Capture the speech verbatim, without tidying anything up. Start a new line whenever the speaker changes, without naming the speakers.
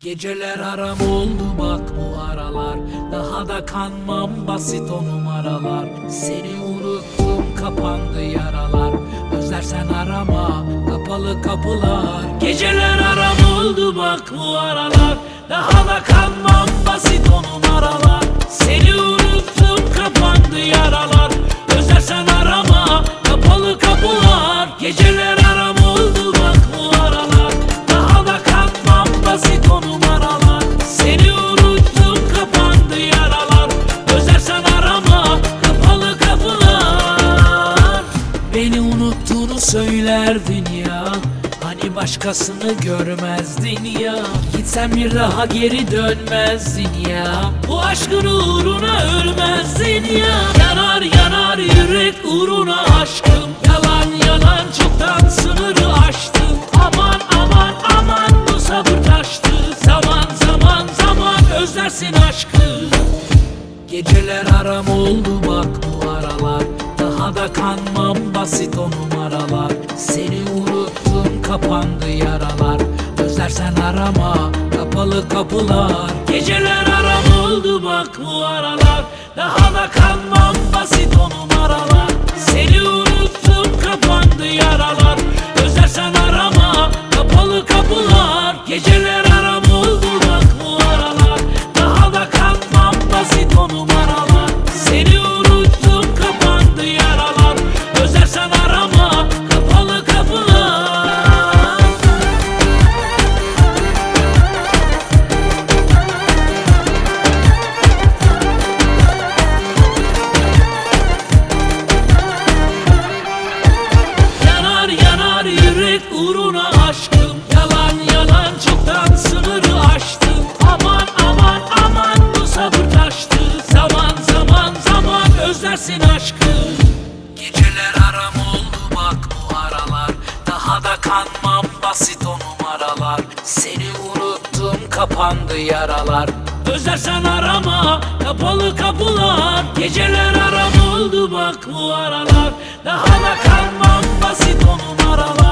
Geceler aram oldu bak bu aralar. Daha da kanmam basit o numaralar. Seni unuttum kapandı yaralar. Özlersen arama kapalı kapılar. Geceler aram oldu bak bu aralar. Daha da kanmam basit o numaralar. Seni unuttum kapandı yaralar. Özlersen arama kapalı kapılar. Geceler aram oldu bak bu aralar. Daha da kanmam basit o numaralar. Seni unuttum kapandı yaralar. Özlersen arama kapalı kapılar. Beni unuttuğunu söylerdin ya, hani başkasını görmezdin ya. Gitsen bir daha geri dönmezdin ya. Bu aşkın uğruna ölmezdin ya. Yanar yanar yürek uğruna aşkım. Yalan yalan çoktan sınırı aştım. Aman aman aman bu sabır taştı. Zaman zaman zaman özlersin aşkı. Geceler aram oldu bak bu aralar. Daha da kanmam basit o numaralar. Seni unuttum kapandı yaralar. Özlersen arama kapalı kapılar. Geceler aram oldu bak bu aralar. Daha da kanmam basit o numaralar. Seni unuttum kapandı yaralar. Özlersen arama kapalı kapılar. Geceler aram oldu bak bu aralar. Daha da kanmam basit o numaralar. Seni unuttum kapandı yaralar. Özlersen arama kapalı kapılar. Yanar yanar yürek uğruna aşkım. Yalan yalan çoktan sınırı aştım. Aman aman aman bu sabır taştı. Zaman zaman zaman özlersin aşkı. Geceler aram oldu bak bu aralar. Daha da kanmam basit o numaralar. Seni unuttum kapandı yaralar. Özlersen arama kapalı kapılar. Geceler aram oldu bak bu aralar. Daha da kanmam basit o numaralar.